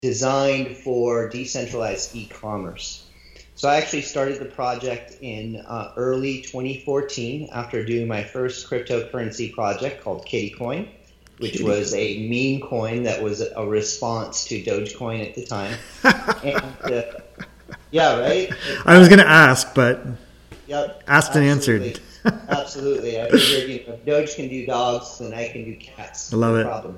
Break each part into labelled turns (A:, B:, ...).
A: designed for decentralized e-commerce. So I actually started the project in early 2014 after doing my first cryptocurrency project called Kittycoin, which was a meme coin that was a response to Dogecoin at the time. And yeah, right?
B: I was going to ask, but
A: yep,
B: asked and answered.
A: Absolutely. I figured, if Doge can do dogs, then I can do cats.
B: I love it.
A: Problem.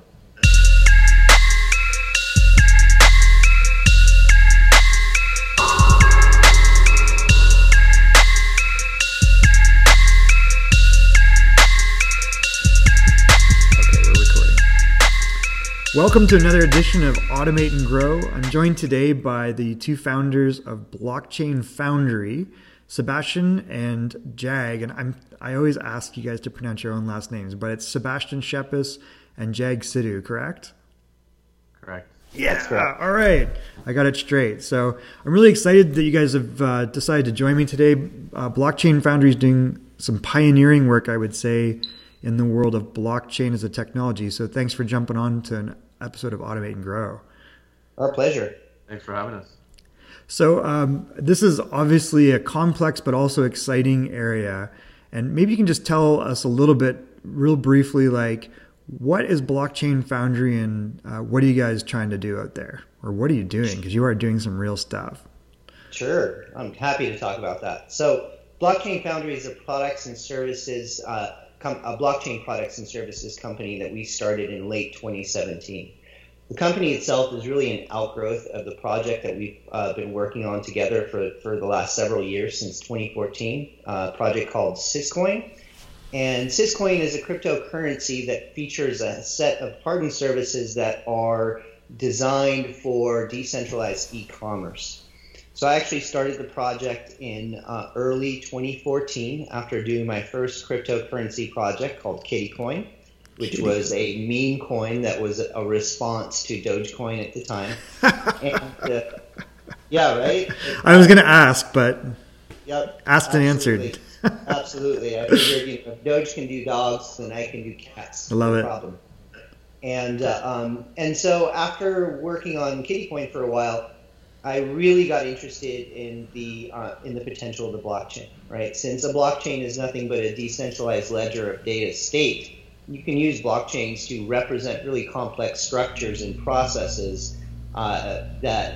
B: Welcome to another edition of Automate and Grow. I'm joined today by the two founders of Blockchain Foundry, Sebastian and Jag. And I always ask you guys to pronounce your own last names, but it's Sebastian Shepis and Jag Sidhu, correct?
C: Correct.
B: Yeah, all right. I got it straight. So I'm really excited that you guys have decided to join me today. Blockchain Foundry is doing some pioneering work, I would say, in the world of blockchain as a technology. So thanks for jumping on to an episode of Automate and Grow.
A: Our pleasure.
C: Thanks for having us.
B: So this is obviously a complex but also exciting area. And maybe you can just tell us a little bit, real briefly, like what is Blockchain Foundry and what are you guys trying to do out there? Or what are you doing? Because you are doing some real stuff.
A: Sure. I'm happy to talk about that. So Blockchain Foundry is a products and services a blockchain products and services company that we started in late 2017. The company itself is really an outgrowth of the project that we've been working on together for the last several years, since 2014, a project called Syscoin. And Syscoin is a cryptocurrency that features a set of hardened services that are designed for decentralized e-commerce. So I actually started the project in early 2014 after doing my first cryptocurrency project called Kittycoin, which was a meme coin that was a response to Dogecoin at the time. And yeah, right?
B: I was going to ask, but
A: yep,
B: asked and answered.
A: Absolutely. I figured, if Doge can do dogs, then I can do cats.
B: I love
A: no
B: it.
A: Problem. And so after working on Kittycoin for a while, I really got interested in the potential of the blockchain, right? Since a blockchain is nothing but a decentralized ledger of data state, you can use blockchains to represent really complex structures and processes that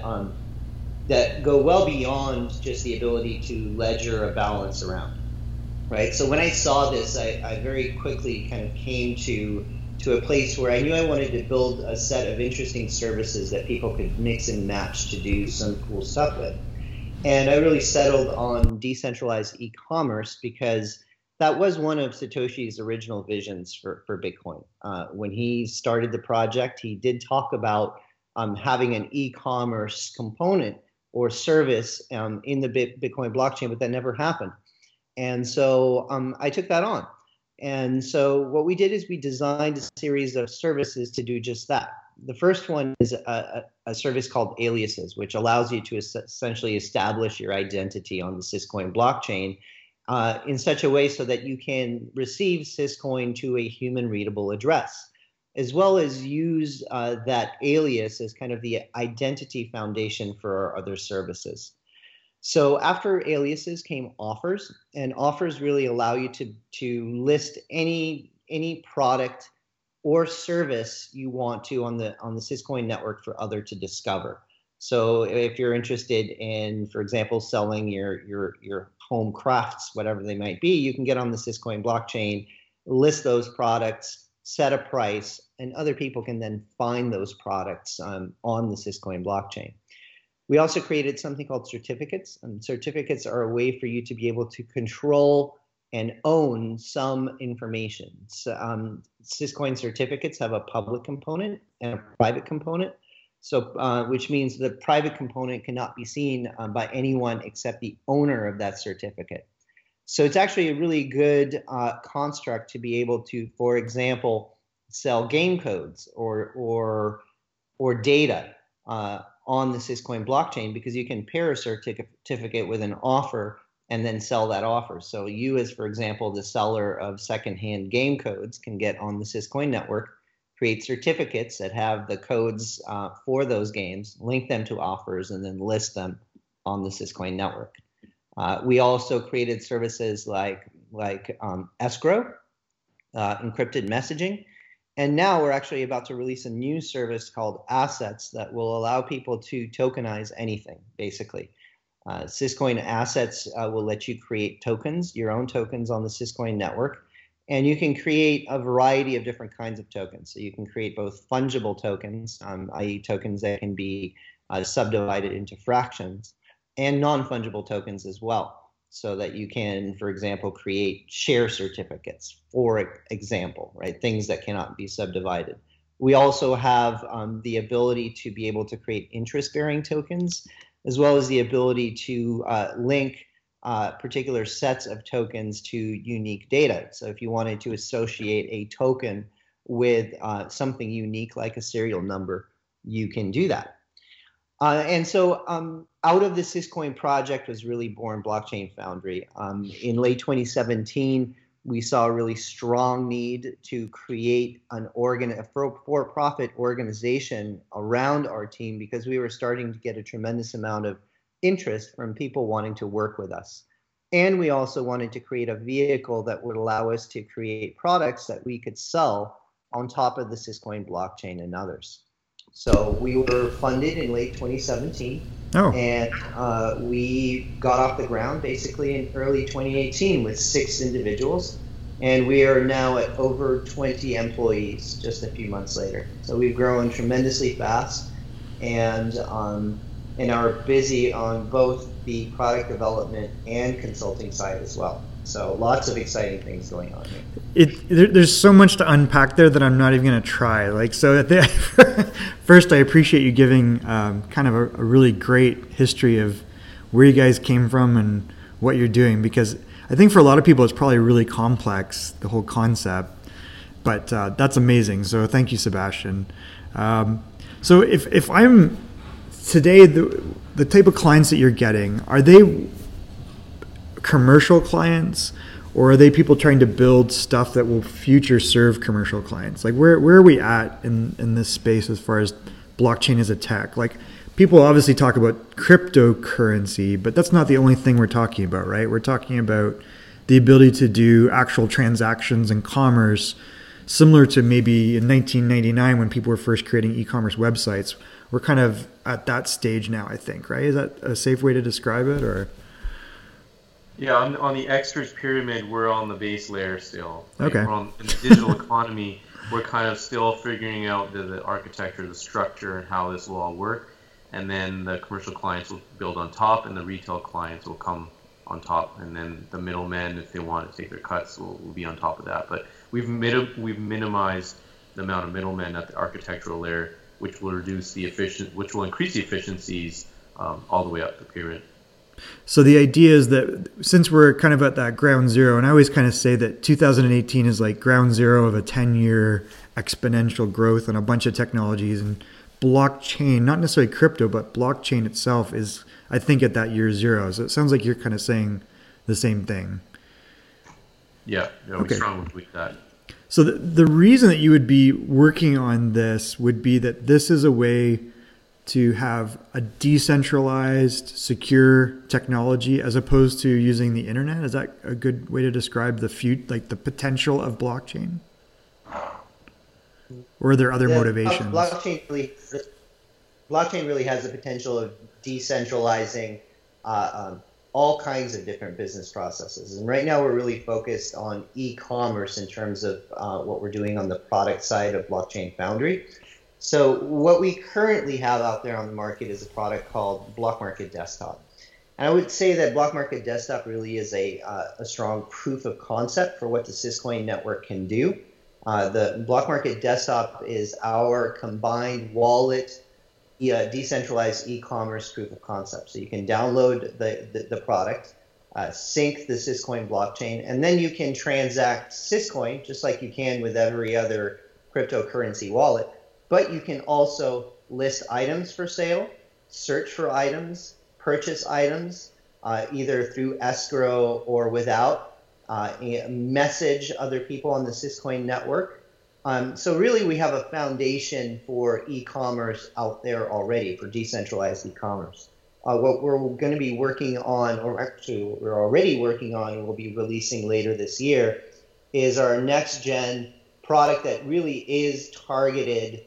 A: go well beyond just the ability to ledger a balance around, right? So when I saw this, I very quickly kind of came to a place where I knew I wanted to build a set of interesting services that people could mix and match to do some cool stuff with. And I really settled on decentralized e-commerce because that was one of Satoshi's original visions for Bitcoin. When he started the project, he did talk about having an e-commerce component or service in the Bitcoin blockchain, but that never happened. And so I took that on. And so what we did is we designed a series of services to do just that. The first one is a service called Aliases, which allows you to essentially establish your identity on the Syscoin blockchain in such a way so that you can receive Syscoin to a human readable address, as well as use that alias as kind of the identity foundation for our other services. So after aliases came offers, and offers really allow you to list any product or service you want to on the Syscoin network for other to discover. So if you're interested in, for example, selling your home crafts, whatever they might be, you can get on the Syscoin blockchain, list those products, set a price, and other people can then find those products on the Syscoin blockchain. We also created something called certificates, and certificates are a way for you to be able to control and own some information. So, Syscoin certificates have a public component and a private component, so which means the private component cannot be seen by anyone except the owner of that certificate. So it's actually a really good construct to be able to, for example, sell game codes or data on the Syscoin blockchain, because you can pair a certificate with an offer and then sell that offer. So you, as for example, the seller of secondhand game codes, can get on the Syscoin network, create certificates that have the codes for those games, link them to offers, and then list them on the Syscoin network. We also created services like escrow, encrypted messaging, and now we're actually about to release a new service called Assets that will allow people to tokenize anything, basically. Syscoin Assets will let you create tokens, your own tokens on the Syscoin network, and you can create a variety of different kinds of tokens. So you can create both fungible tokens, i.e. tokens that can be subdivided into fractions, and non-fungible tokens as well, so that you can, for example, create share certificates, for example, right? Things that cannot be subdivided. We also have the ability to be able to create interest-bearing tokens, as well as the ability to link particular sets of tokens to unique data. So if you wanted to associate a token with something unique like a serial number, you can do that. And so out of the Syscoin project was really born Blockchain Foundry. In late 2017, we saw a really strong need to create a for-profit organization around our team, because we were starting to get a tremendous amount of interest from people wanting to work with us. And we also wanted to create a vehicle that would allow us to create products that we could sell on top of the Syscoin blockchain and others. So we were funded in late 2017, and we got off the ground basically in early 2018 with 6 individuals, and we are now at over 20 employees just a few months later. So we've grown tremendously fast, and are busy on both the product development and consulting side as well. So lots of exciting things going on here.
B: There's so much to unpack there that I'm not even going to try. First, I appreciate you giving kind of a really great history of where you guys came from and what you're doing, because I think for a lot of people it's probably really complex, the whole concept. But that's amazing. So thank you, Sebastian. So if I'm today, the type of clients that you're getting, are they commercial clients, or are they people trying to build stuff that will future serve commercial clients? Like where are we at in this space as far as blockchain as a tech? Like people obviously talk about cryptocurrency, but that's not the only thing we're talking about, right? We're talking about the ability to do actual transactions and commerce, similar to maybe in 1999 when people were first creating e-commerce websites. We're kind of at that stage now, I think, right? Is that a safe way to describe it, or?
C: Yeah, on the extras pyramid, we're on the base layer still. Right?
B: Okay.
C: In the digital economy, we're kind of still figuring out the architecture, the structure, and how this will all work. And then the commercial clients will build on top, and the retail clients will come on top. And then the middlemen, if they want to take their cuts, will be on top of that. But we've minimized the amount of middlemen at the architectural layer, which will increase the efficiencies all the way up the pyramid.
B: So the idea is that since we're kind of at that ground zero, and I always kind of say that 2018 is like ground zero of a 10-year exponential growth on a bunch of technologies, and blockchain, not necessarily crypto, but blockchain itself is, I think, at that year zero. So it sounds like you're kind of saying the same thing.
C: Yeah, we strongly believe that.
B: So the reason that you would be working on this would be that this is a way to have a decentralized, secure technology as opposed to using the internet. Is that a good way to describe the potential of blockchain? Or are there other motivations?
A: Blockchain really has the potential of decentralizing all kinds of different business processes. And right now we're really focused on e-commerce in terms of what we're doing on the product side of Blockchain Foundry. So what we currently have out there on the market is a product called Block Market Desktop. And I would say that Block Market Desktop really is a strong proof of concept for what the Syscoin network can do. The Block Market Desktop is our combined wallet, decentralized e-commerce proof of concept. So you can download the product, sync the Syscoin blockchain, and then you can transact Syscoin just like you can with every other cryptocurrency wallet. But you can also list items for sale, search for items, purchase items, either through escrow or without, message other people on the Syscoin network, So really, we have a foundation for e-commerce out there already, for decentralized e-commerce. What we're going to be working on, or actually what we're already working on and we'll be releasing later this year, is our next-gen product that really is targeted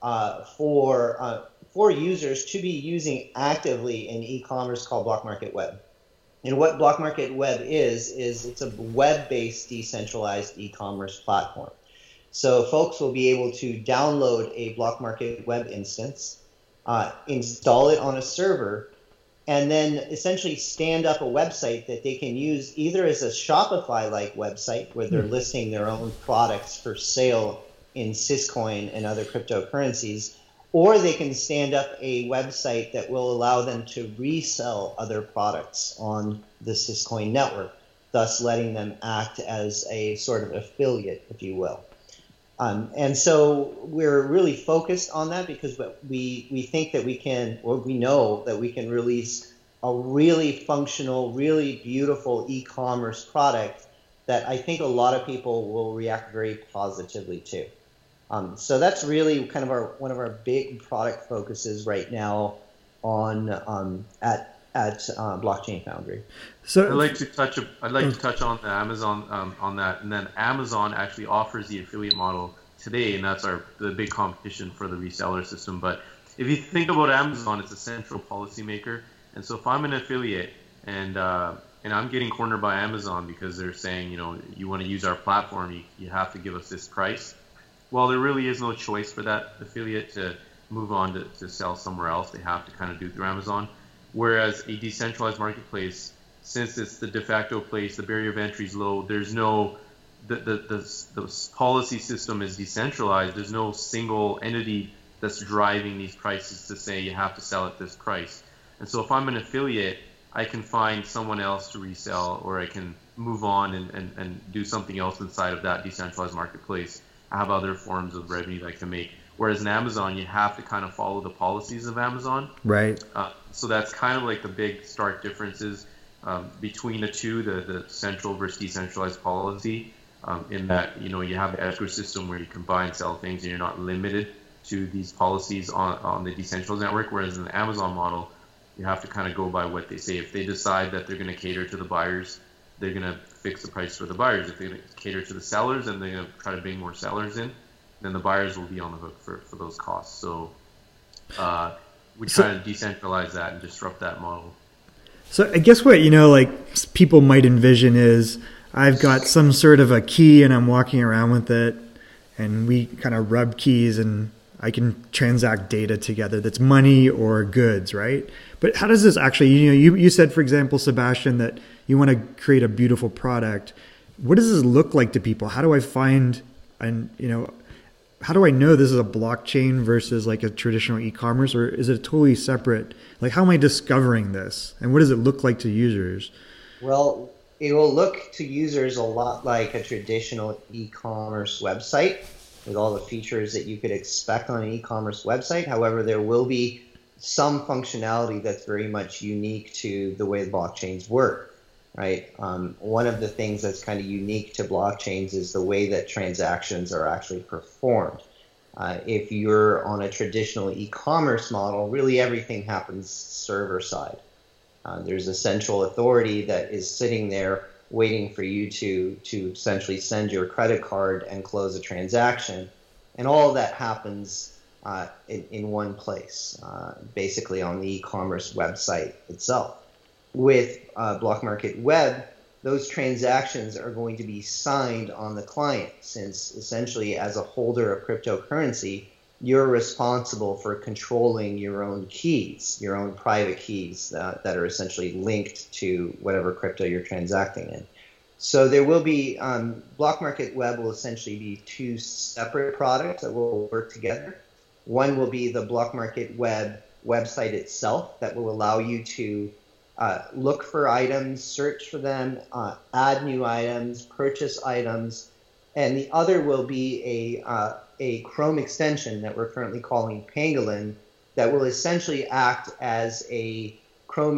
A: for users to be using actively in e-commerce, called Block Market Web. And what Block Market Web is it's a web-based decentralized e-commerce platform. So folks will be able to download a Block Market Web instance, install it on a server, and then essentially stand up a website that they can use either as a Shopify-like website where they're listing their own products for sale in Syscoin and other cryptocurrencies, or they can stand up a website that will allow them to resell other products on the Syscoin network, thus letting them act as a sort of affiliate, if you will. And so we're really focused on that because we think that we can, or we know that we can release a really functional, really beautiful e-commerce product that I think a lot of people will react very positively to. So that's really kind of one of our big product focuses right now on at Blockchain Foundry.
C: So I'd like to touch on the Amazon on that, and then Amazon actually offers the affiliate model today, and that's the big competition for the reseller system. But if you think about Amazon, it's a central policymaker, and so if I'm an affiliate and I'm getting cornered by Amazon because they're saying, you want to use our platform, you have to give us this price. Well, there really is no choice for that affiliate to move on to sell somewhere else. They have to kind of do it through Amazon. Whereas a decentralized marketplace, since it's the de facto place, the barrier of entry is low, there's no, the policy system is decentralized, there's no single entity that's driving these prices to say you have to sell at this price. And so if I'm an affiliate, I can find someone else to resell, or I can move on and do something else inside of that decentralized marketplace. I have other forms of revenue that I can make. Whereas in Amazon, you have to kind of follow the policies of Amazon.
B: Right.
C: So that's kind of like the big stark differences between the two, the central versus decentralized policy, in that, you have the escrow system where you can buy and sell things and you're not limited to these policies on the decentralized network. Whereas in the Amazon model, you have to kind of go by what they say. If they decide that they're going to cater to the buyers, they're going to fix the price for the buyers. If they cater to the sellers and they're going to try to bring more sellers in, then the buyers will be on the hook for those costs. So we try to decentralize that and disrupt that model.
B: So I guess what, people might envision is I've got some sort of a key and I'm walking around with it and we kind of rub keys and I can transact data together that's money or goods, right? But how does this actually, you said, for example, Sebastian, that you want to create a beautiful product. What does this look like to people? How do I find, how do I know this is a blockchain versus like a traditional e-commerce, or is it totally separate? Like, how am I discovering this? And what does it look like to users?
A: Well, it will look to users a lot like a traditional e-commerce website with all the features that you could expect on an e-commerce website. However, there will be some functionality that's very much unique to the way the blockchains work. Right. One of the things that's kind of unique to blockchains is the way that transactions are actually performed. If you're on a traditional e-commerce model, really everything happens server side. There's a central authority that is sitting there waiting for you to essentially send your credit card and close a transaction. And all of that happens in one place, basically on the e-commerce website itself. With Block Market Web, those transactions are going to be signed on the client, since essentially as a holder of cryptocurrency, you're responsible for controlling your own keys, your own private keys that are essentially linked to whatever crypto you're transacting in. So there will be, Block Market Web will essentially be two separate products that will work together. One will be the Block Market Web website itself that will allow you to look for items, search for them, add new items, purchase items, and the other will be a Chrome extension that we're currently calling Pangolin that will essentially act as a Chrome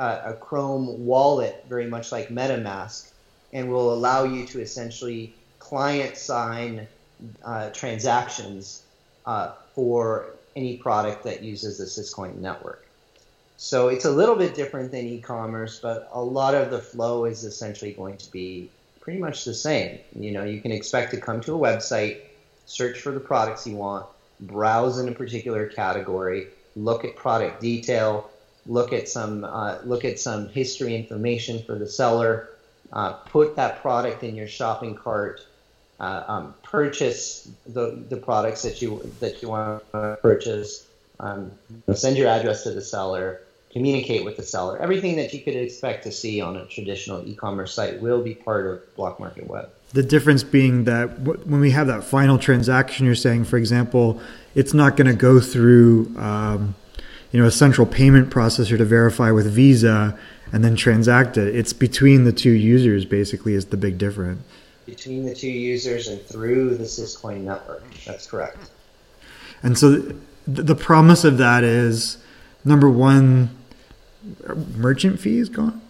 A: wallet, very much like MetaMask, and will allow you to essentially client sign transactions for any product that uses the Syscoin network. So it's a little bit different than e-commerce, but a lot of the flow is essentially going to be pretty much the same. You can expect to come to a website, search for the products you want, browse in a particular category, look at product detail, look at some history information for the seller, put that product in your shopping cart, purchase the products that you want to purchase, send your address to the seller, communicate with the seller. Everything that you could expect to see on a traditional e-commerce site will be part of Block Market Web.
B: The difference being that when we have that final transaction, you're saying, for example, it's not going to go through a central payment processor to verify with Visa and then transact it. It's between the two users, basically, is the big difference.
A: Between the two users and through the Syscoin network. That's correct.
B: And so the promise of that is, number one, merchant fees gone?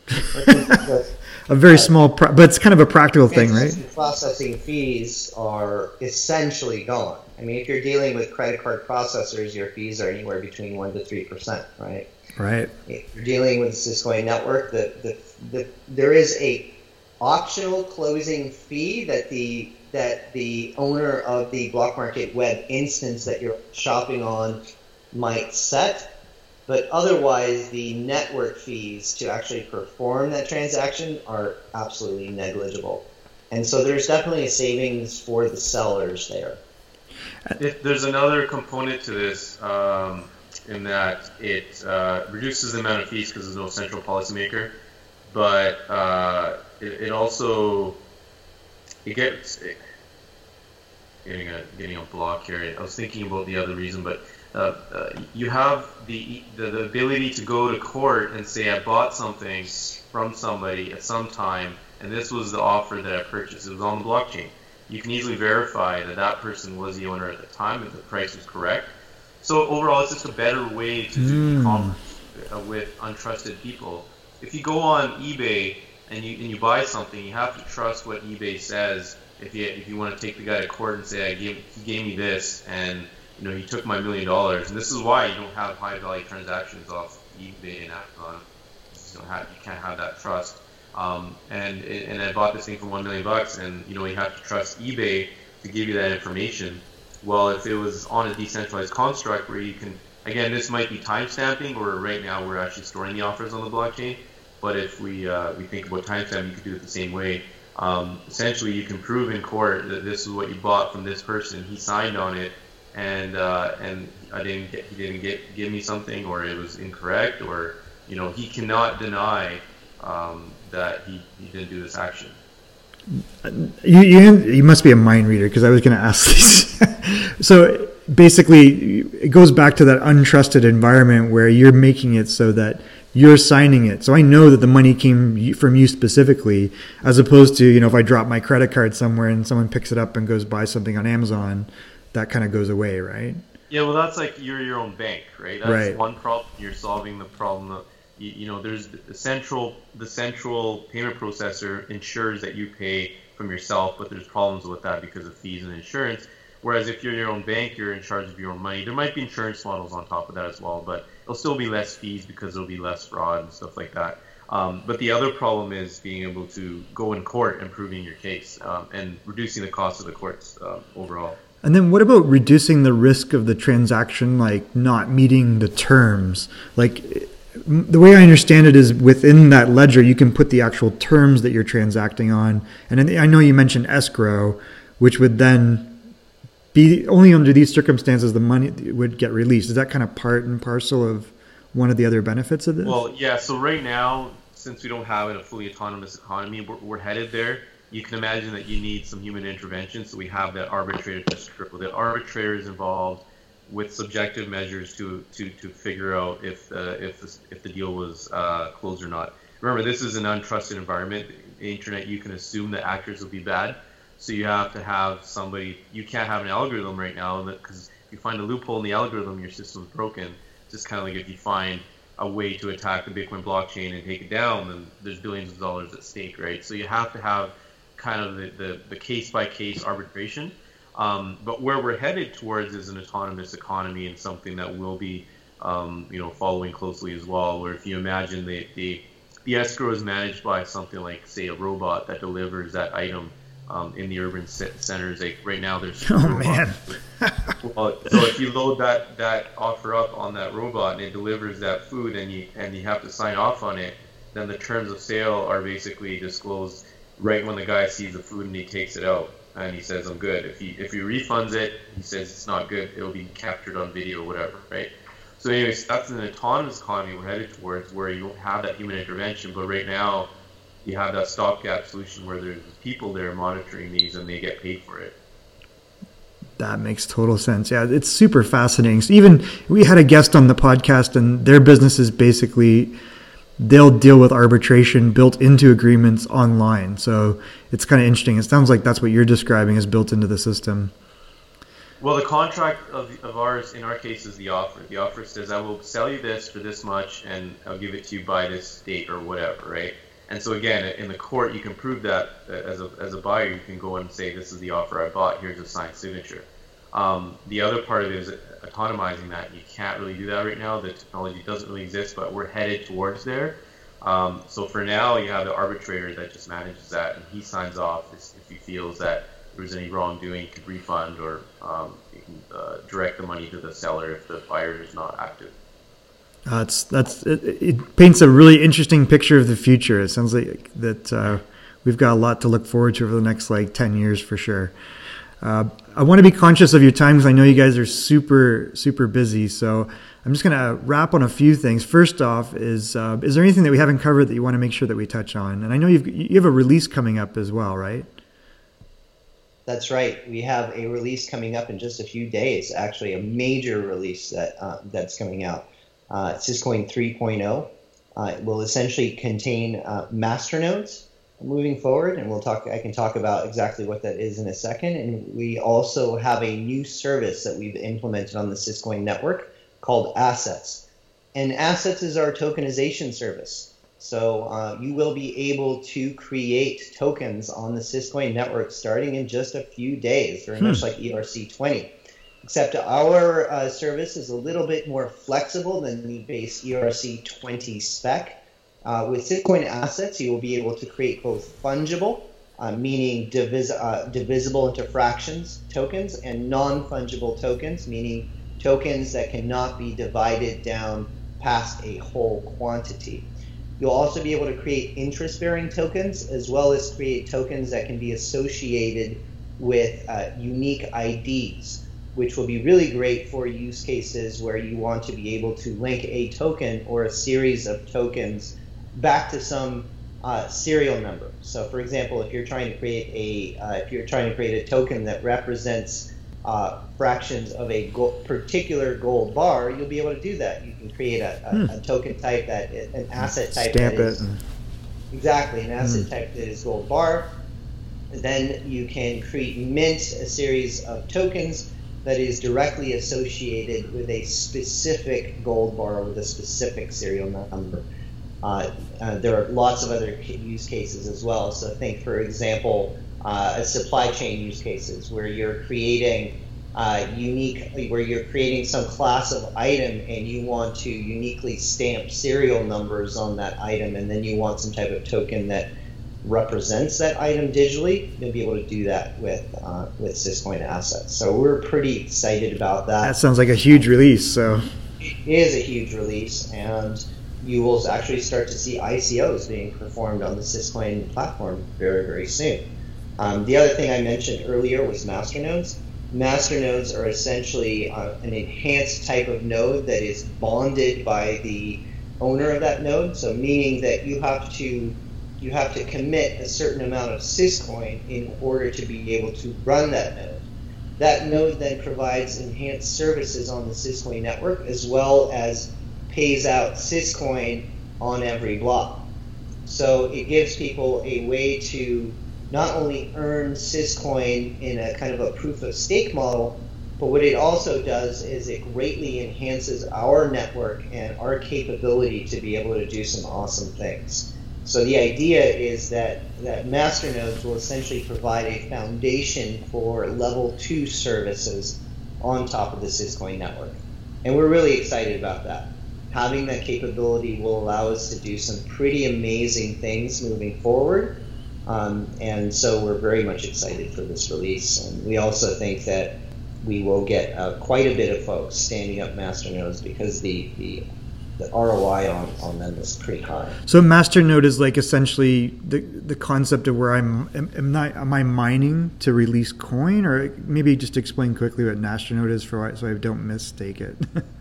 B: A very small, but it's kind of a practical thing, right?
A: Processing fees are essentially gone. I mean, if you're dealing with credit card processors, your fees are anywhere between 1% to 3%, right?
B: Right.
A: If you're dealing with the Syscoin network, there is a optional closing fee that the owner of the Block Market Web instance that you're shopping on might set. But otherwise, the network fees to actually perform that transaction are absolutely negligible. And so there's definitely a savings for the sellers there.
C: There's another component to this in that it reduces the amount of fees because there's no central policymaker. But it also gets getting a block here. I was thinking about the other reason, but you have the ability to go to court and say, I bought something from somebody at some time, and this was the offer that I purchased. It was on the blockchain. You can easily verify that that person was the owner at the time if the price was correct. So overall, it's just a better way to do e-commerce with untrusted people. If you go on eBay and you buy something, you have to trust what eBay says. If you want to take the guy to court and say, he gave me this, and he took my $1 million, and this is why you don't have high value transactions off eBay and Amazon. You can't have that trust. And I bought this thing for $1 million, and you have to trust eBay to give you that information. Well, if it was on a decentralized construct where you can, again, this might be timestamping, or right now we're actually storing the offers on the blockchain. But if we think about timestamp, you could do it the same way. Essentially, you can prove in court that this is what you bought from this person. He signed on it, and he didn't give me something, or it was incorrect, or he cannot deny that he didn't do this action.
B: You must be a mind reader, because I was going to ask this. So basically, it goes back to that untrusted environment where you're making it so that you're signing it. So I know that the money came from you specifically, as opposed to, if I drop my credit card somewhere and someone picks it up and goes buy something on Amazon, that kind of goes away, right?
C: Yeah, well, that's like you're your own bank, right? That's right. One problem. You're solving the problem of, there's the central payment processor ensures that you pay from yourself, but there's problems with that because of fees and insurance. Whereas if you're your own bank, you're in charge of your own money. There might be insurance models on top of that as well, but it'll still be less fees because there'll be less fraud and stuff like that. But the other problem is being able to go in court and proving your case and reducing the cost of the courts overall.
B: And then what about reducing the risk of the transaction, like not meeting the terms? Like, the way I understand it is within that ledger, you can put the actual terms that you're transacting on. And I know you mentioned escrow, which would then be only under these circumstances the money would get released. Is that kind of part and parcel of one of the other benefits of this?
C: Well, yeah. So right now, since we don't have a fully autonomous economy, we're headed there. You can imagine that you need some human intervention. So we have that arbitrator to scribble. The arbitrator is involved with subjective measures to figure out if the deal was closed or not. Remember, this is an untrusted environment. The internet, you can assume that actors will be bad. So you have to have somebody. You can't have an algorithm right now, because if you find a loophole in the algorithm, your system's broken. Just kind of like if you find a way to attack the Bitcoin blockchain and take it down, then there's billions of dollars at stake, right? So you have to have kind of the case-by-case arbitration. But where we're headed towards is an autonomous economy, and something that will be, following closely as well. Where if you imagine the escrow is managed by something like, say, a robot that delivers that item in the urban centers. Like right now, there's
B: man.
C: Well, so if you load that offer up on that robot and it delivers that food, and you have to sign off on it, then the terms of sale are basically disclosed right when the guy sees the food and he takes it out and he says, "I'm good." If he refunds it, he says it's not good. It'll be captured on video or whatever, right? So anyways, that's an autonomous economy we're headed towards, where you don't have that human intervention. But right now, you have that stopgap solution where there's people there monitoring these and they get paid for it.
B: That makes total sense. Yeah, it's super fascinating. So even we had a guest on the podcast, and their business is basically they'll deal with arbitration built into agreements online. So it's kind of interesting. It sounds like that's what you're describing is built into the system.
C: Well, the contract of ours, in our case, is the offer. The offer says, I will sell you this for this much, and I'll give it to you by this date or whatever, right? And so again, in the court, you can prove that as a buyer, you can go and say, this is the offer I bought, here's a signed signature. The other part of it is autonomizing that. You can't really do that right now. The technology doesn't really exist, but we're headed towards there. So for now, you have the arbitrator that just manages that, and he signs off if he feels that there was any wrongdoing, he could refund, or he can direct the money to the seller if the buyer is not active.
B: It paints a really interesting picture of the future. It sounds like that we've got a lot to look forward to over the next 10 years for sure. I want to be conscious of your time because I know you guys are super, super busy. So I'm just going to wrap on a few things. First off, is there anything that we haven't covered that you want to make sure that we touch on? And I know you have a release coming up as well, right?
A: That's right. We have a release coming up in just a few days. Actually, a major release that's coming out. Syscoin 3.0. It will essentially contain masternodes moving forward, and I can talk about exactly what that is in a second. And we also have a new service that we've implemented on the Syscoin network called Assets. And Assets is our tokenization service. So you will be able to create tokens on the Syscoin network starting in just a few days, very much like ERC20. Except our service is a little bit more flexible than the base ERC20 spec. With Syscoin Assets, you will be able to create both fungible, meaning divisible into fractions tokens, and non-fungible tokens, meaning tokens that cannot be divided down past a whole quantity. You'll also be able to create interest-bearing tokens, as well as create tokens that can be associated with unique IDs, which will be really great for use cases where you want to be able to link a token or a series of tokens back to some serial number. So, for example, if you're trying to create a token that represents fractions of a particular gold bar, you'll be able to do that. You can create a token type an asset type
B: stamp
A: that is
B: it.
A: Exactly an asset type that is gold bar. Then you can mint a series of tokens that is directly associated with a specific gold bar with a specific serial number. There are lots of other use cases as well. So think, for example, supply chain use cases where you're creating some class of item and you want to uniquely stamp serial numbers on that item, and then you want some type of token that represents that item digitally. You'll be able to do that with Syscoin Assets. So we're pretty excited about that.
B: That sounds like a huge release. So
A: it is a huge release, and you will actually start to see ICOs being performed on the Syscoin platform very, very soon. The other thing I mentioned earlier was masternodes. Masternodes are essentially an enhanced type of node that is bonded by the owner of that node. So meaning that you have to commit a certain amount of Syscoin in order to be able to run that node. That node then provides enhanced services on the Syscoin network, as well as pays out Syscoin on every block. So it gives people a way to not only earn Syscoin in a kind of a proof of stake model, but what it also does is it greatly enhances our network and our capability to be able to do some awesome things. So the idea is that masternodes will essentially provide a foundation for level 2 services on top of the Syscoin network. And we're really excited about that. Having that capability will allow us to do some pretty amazing things moving forward. And so we're very much excited for this release. And we also think that we will get quite a bit of folks standing up masternodes because the ROI on them is pretty high.
B: So masternode is like essentially the concept of where am I mining to release coin, or maybe just explain quickly what masternode is so I don't mistake it.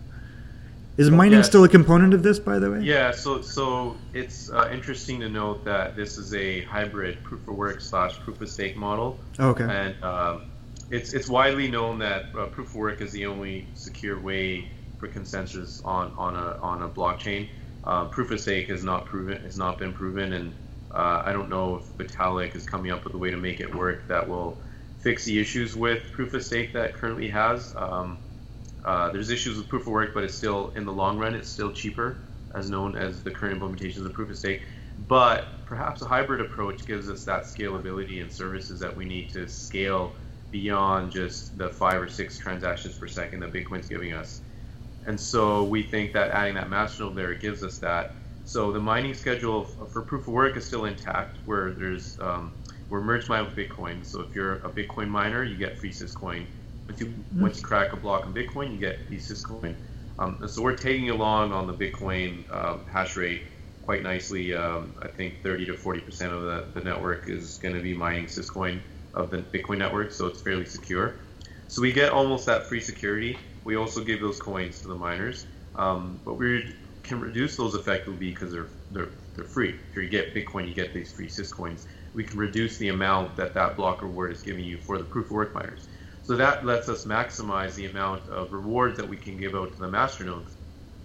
B: Is mining still a component of this, by the way?
C: Yeah, so it's interesting to note that this is a hybrid proof of work / proof of stake model.
B: Oh, okay.
C: And it's widely known that proof of work is the only secure way for consensus on a blockchain. Proof of stake has not been proven, and I don't know if Vitalik is coming up with a way to make it work that will fix the issues with proof of stake that it currently has. There's issues with proof of work, but it's still, in the long run, it's still cheaper, as known as the current implementations of proof of stake. But perhaps a hybrid approach gives us that scalability and services that we need to scale beyond just the 5 or 6 transactions per second that Bitcoin's giving us. And so we think that adding that masternode there gives us that. So the mining schedule for proof of work is still intact, where we're merge mined with Bitcoin. So if you're a Bitcoin miner, you get free Syscoin. Once you crack a block on Bitcoin, you get the Syscoin. And so we're taking along on the Bitcoin hash rate quite nicely. I think 30 to 40% of the network is going to be mining Syscoin of the Bitcoin network, so it's fairly secure. So we get almost that free security. We also give those coins to the miners, but we can reduce those effectively because they're free. If you get Bitcoin, you get these free Syscoins. We can reduce the amount that block reward is giving you for the proof of work miners. So that lets us maximize the amount of rewards that we can give out to the masternodes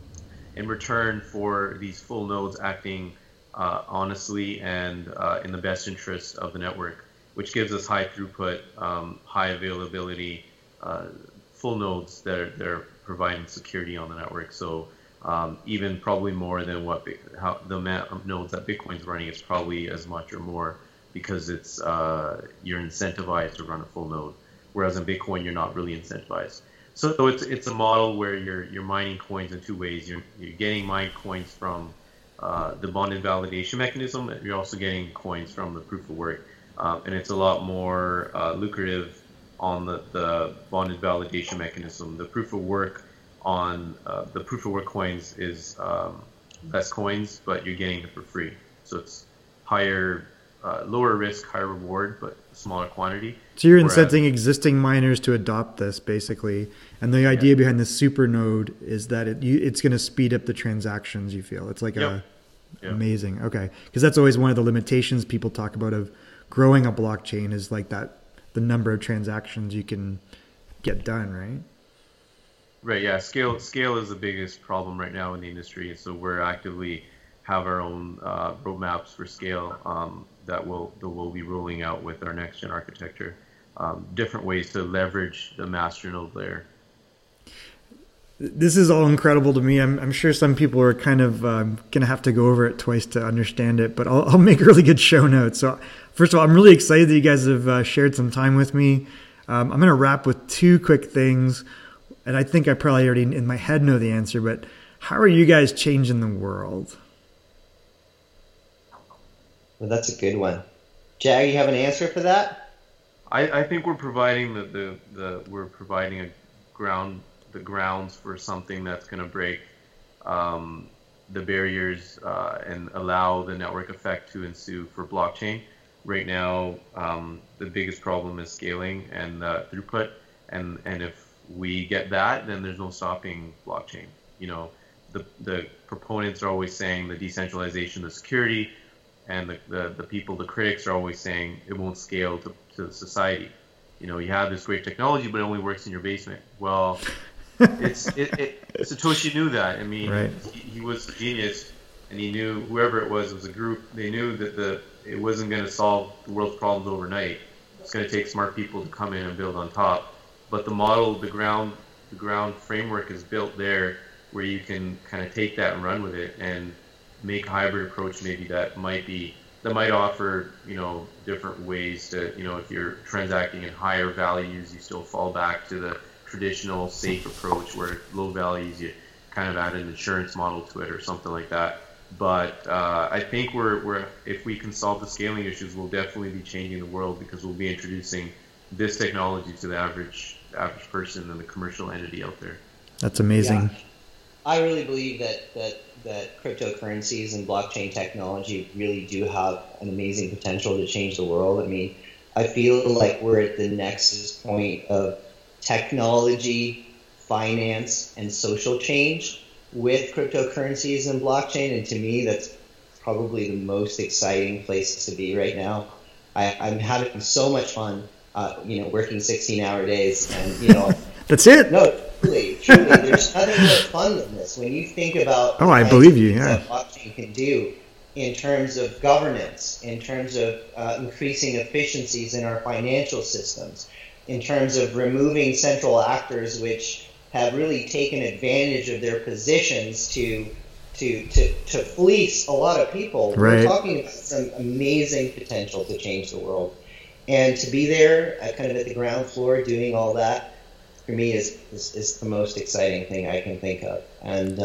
C: in return for these full nodes acting honestly and in the best interest of the network, which gives us high throughput, high availability, full nodes that are providing security on the network. So even probably more than the amount of nodes that Bitcoin's running, it's probably as much or more, because it's you're incentivized to run a full node. Whereas in Bitcoin, you're not really incentivized. So it's a model where you're mining coins in 2 ways. You're getting mined coins from the bonded validation mechanism, and you're also getting coins from the proof of work. And it's a lot more lucrative on the bonded validation mechanism. The proof of work on the proof of work coins is less coins, but you're getting it for free. So it's lower risk, higher reward, but smaller quantity.
B: So you're incenting existing miners to adopt this, basically. And the idea behind the super node is that it's going to speed up the transactions, you feel. It's like amazing. Okay. Because that's always one of the limitations people talk about of growing a blockchain, is like the number of transactions you can get done, right?
C: Right, yeah. Scale is the biggest problem right now in the industry. So we're actively have our own roadmaps for scale that we'll be rolling out with our next gen architecture. Different ways to leverage the masternode layer.
B: This is all incredible to me. I'm sure some people are kind of going to have to go over it twice to understand it, but I'll make really good show notes. So first of all, I'm really excited that you guys have shared some time with me. I'm going to wrap with 2 quick things, and I think I probably already in my head know the answer, but how are you guys changing the world?
A: Well, that's a good one. Jag, you have an answer for that?
C: I think we're providing the grounds for something that's going to break the barriers and allow the network effect to ensue for blockchain. Right now, the biggest problem is scaling and throughput, and if we get that, then there's no stopping blockchain. You know, the proponents are always saying the decentralization, the security, and the critics are always saying it won't scale to society. You know, you have this great technology, but it only works in your basement. Well, Satoshi knew that. I mean, right. he was a genius, and he knew whoever it was a group. They knew that it wasn't going to solve the world's problems overnight. It's going to take smart people to come in and build on top. But the model, the ground framework is built there, where you can kind of take that and run with it. And make a hybrid approach maybe that might offer, different ways to, if you're transacting in higher values, you still fall back to the traditional safe approach, where low values you kind of add an insurance model to it or something like that. But I think we're if we can solve the scaling issues, we'll definitely be changing the world, because we'll be introducing this technology to the average person and the commercial entity out there.
B: That's amazing.
A: Yeah. I really believe that cryptocurrencies and blockchain technology really do have an amazing potential to change the world. I mean, I feel like we're at the nexus point of technology, finance, and social change with cryptocurrencies and blockchain. And to me, that's probably the most exciting place to be right now. I'm having so much fun, working 16-hour days, and
B: That's it.
A: No, truly, there's nothing more fun than this. When you think about
B: I believe you. Yeah,
A: what blockchain can do in terms of governance, in terms of increasing efficiencies in our financial systems, in terms of removing central actors which have really taken advantage of their positions to fleece a lot of people.
B: Right.
A: We're talking about some amazing potential to change the world, and to be there kind of at the ground floor doing all that, for me is the most exciting thing I can think of. And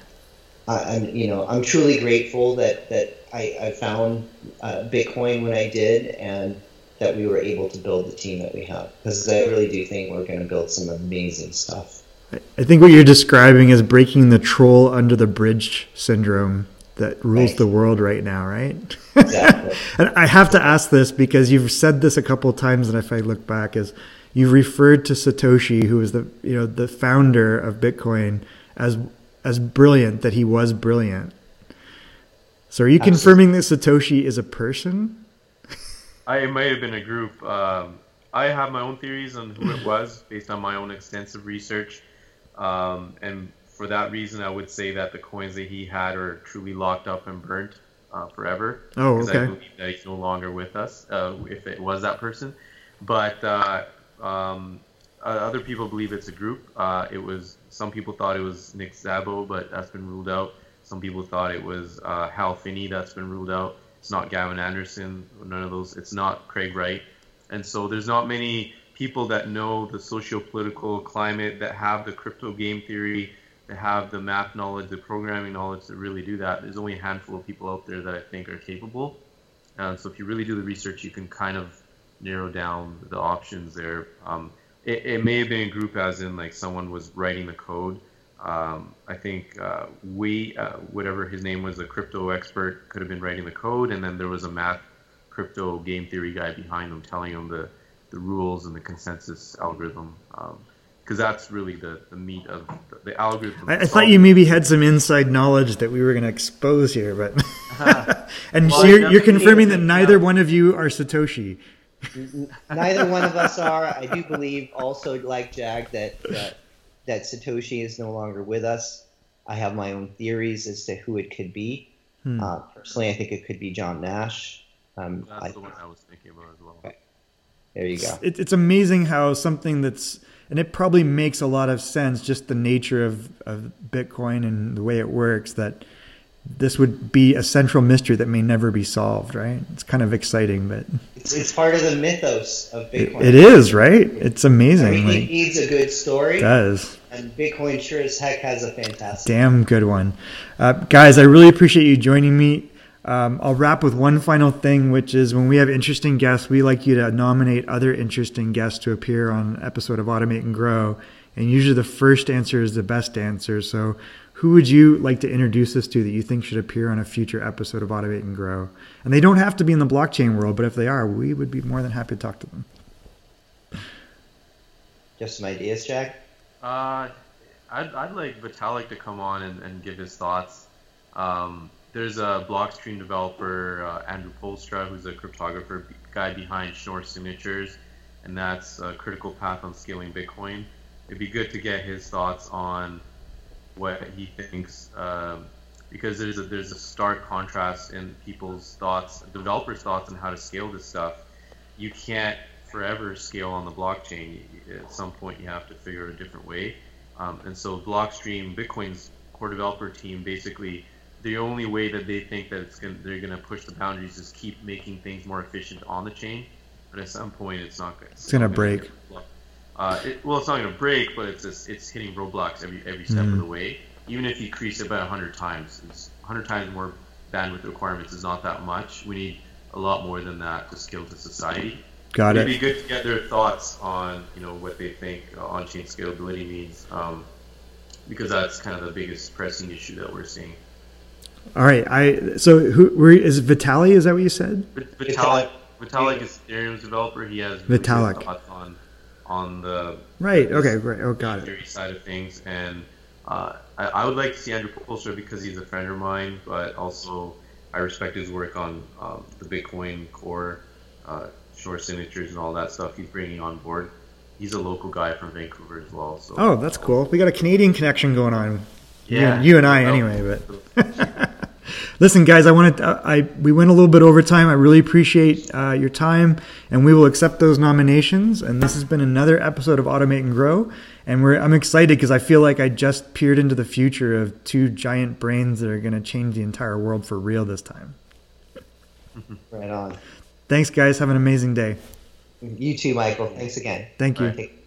A: I'm truly grateful that I found Bitcoin when I did, and that we were able to build the team that we have, because I really do think we're going to build some amazing stuff.
B: I think what you're describing is breaking the troll under the bridge syndrome that rules the world right now, right?
A: Exactly.
B: And I have to ask this, because you've said this a couple of times, and if I look back, is you've referred to Satoshi, who is the founder of Bitcoin, as brilliant, that he was brilliant. So are you confirming that Satoshi is a person?
C: It might have been a group. I have my own theories on who it was based on my own extensive research. And for that reason, I would say that the coins that he had are truly locked up and burnt forever.
B: Oh, okay.
C: Because I believe that he's no longer with us, if it was that person. But other people believe it's a group. Some people thought it was Nick Szabo, but that's been ruled out. Some people thought it was Hal Finney. That's been ruled out. It's not Gavin Anderson. None of those. It's not Craig Wright. And so there's not many people that know the socio-political climate, that have the crypto game theory, that have the math knowledge, the programming knowledge to really do that. There's only a handful of people out there that I think are capable. So if you really do the research, you can kind of narrow down the options there. It may have been a group, as in like someone was writing the code. I think whatever his name was, a crypto expert, could have been writing the code, and then there was a math crypto game theory guy behind them telling them the rules and the consensus algorithm, because that's really the meat of the algorithm.
B: I thought you maybe had some inside knowledge that we were going to expose here, but and well, so you're confirming that neither one of you are Satoshi.
A: Neither one of us are. I do believe also, like Jack, that Satoshi is no longer with us. I have my own theories as to who it could be. Personally, I think it could be John Nash.
C: That's the one I was thinking about as well.
A: Okay. There you go.
B: It's amazing how something and it probably makes a lot of sense, just the nature of Bitcoin and the way it works, that this would be a central mystery that may never be solved, right? It's kind of exciting, but
A: it's part of the mythos of Bitcoin.
B: It is, right? It's amazing.
A: Everything needs a good story.
B: It does.
A: And Bitcoin sure as heck has a fantastic.
B: Damn good one. Guys, I really appreciate you joining me. I'll wrap with one final thing, which is when we have interesting guests, we like you to nominate other interesting guests to appear on an episode of Automate and Grow. And usually the first answer is the best answer. So who would you like to introduce us to that you think should appear on a future episode of Automate and Grow? And they don't have to be in the blockchain world, but if they are, we would be more than happy to talk to them.
A: Just some ideas, Jack?
C: I'd like Vitalik to come on and give his thoughts. There's a Blockstream developer, Andrew Polstra, who's a cryptographer guy behind Schnorr Signatures, and that's a critical path on scaling Bitcoin. It'd be good to get his thoughts on what he thinks, because there's a stark contrast in people's thoughts, developers' thoughts on how to scale this stuff. You can't forever scale on the blockchain. At some point, you have to figure out a different way. And so Blockstream, Bitcoin's core developer team, basically the only way that they think that they're gonna push the boundaries is keep making things more efficient on the chain. But at some point, it's not good.
B: It's gonna break.
C: It's not gonna break, but it's hitting roadblocks every step of the way. Even if you increase it by 100 times, 100 times more bandwidth requirements is not that much. We need a lot more than that to scale to society.
B: Got it.
C: It'd be good to get their thoughts on what they think on-chain scalability means, because that's kind of the biggest pressing issue that we're seeing.
B: All right. So is Vitalik? Is that what you said?
C: Vitalik is Ethereum's developer. He has really good thoughts on the
B: right. Okay. Great. Oh, got it.
C: Theory side of things, and I would like to see Andrew Poelstra because he's a friend of mine, but also I respect his work on the Bitcoin core, short signatures, and all that stuff he's bringing on board. He's a local guy from Vancouver as well. So
B: oh, that's cool. We got a Canadian connection going on.
C: Yeah,
B: you and I anyway. But listen, guys, we went a little bit over time. I really appreciate your time, and we will accept those nominations. And this has been another episode of Automate and Grow. And I'm excited because I feel like I just peered into the future of two giant brains that are going to change the entire world for real this time.
A: Right on.
B: Thanks, guys. Have an amazing day.
A: You too, Michael. Thanks again.
B: Thank you.